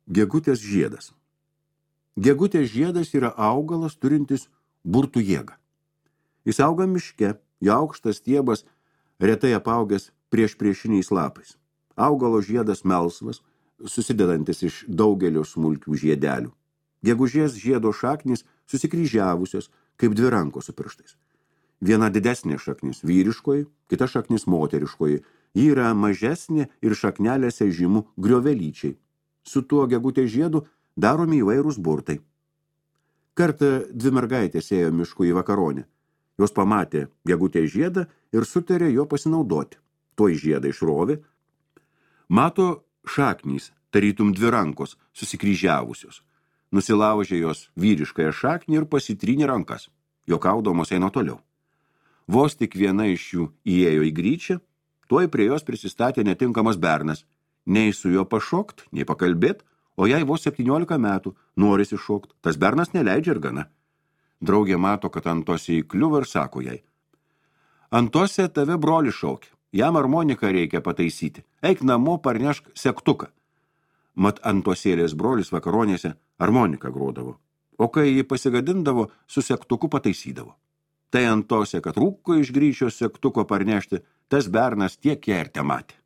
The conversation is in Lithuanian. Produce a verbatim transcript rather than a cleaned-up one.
Gegutės žiedas. Gegutės žiedas yra augalas turintis burtų jėgą. Jis auga miške, jo aukštas stiebas retai apaugęs prieš priešiniais lapais. Augalo žiedas melsvas, susidedantis iš daugelio smulkių žiedelių. Gegužės žiedo šaknys susikryžiavusios, kaip dvi rankos su pirštais. Viena didesnė šaknis vyriškoji, kita šaknis moteriškoji. Ji yra mažesnė ir šaknelėse žymų griovelyčiai. Su tuo gegutės žiedu daromi įvairūs burtai. Kartą dvi mergaitės ėjo mišku į vakaronę. Jos pamatė gegutės žiedą ir sutarė jo pasinaudoti. Tuoj žiedą išrovė. Mato šaknys, tarytum dvi rankos, susikryžiavusios. Nusilaužė jos vyriškąją šaknį ir pasitrynė rankas. Juokaudomos eino toliau. Vos tik viena iš jų įėjo į gryčią, tuoj prie jos prisistatė netinkamas bernas. Nei su juo pašokt, nei pakalbėt, o jai vos septyniolika metų, norisi šokt. Tas bernas neleidžia ir gana. Draugė mato, kad Antosė įkliuvo ir sako jai: Antosė, tave broli šaukia, jam armoniką reikia pataisyti. Eik namo, parnešk sektuką. Mat Antosėlės brolis vakaronėse armoniką grodavo, o kai jį pasigadindavo, su sektuku pataisydavo. Tai Antosė, kad rūko iš gryčios sektuko parnešti, tas bernas tiek ją ir tematė.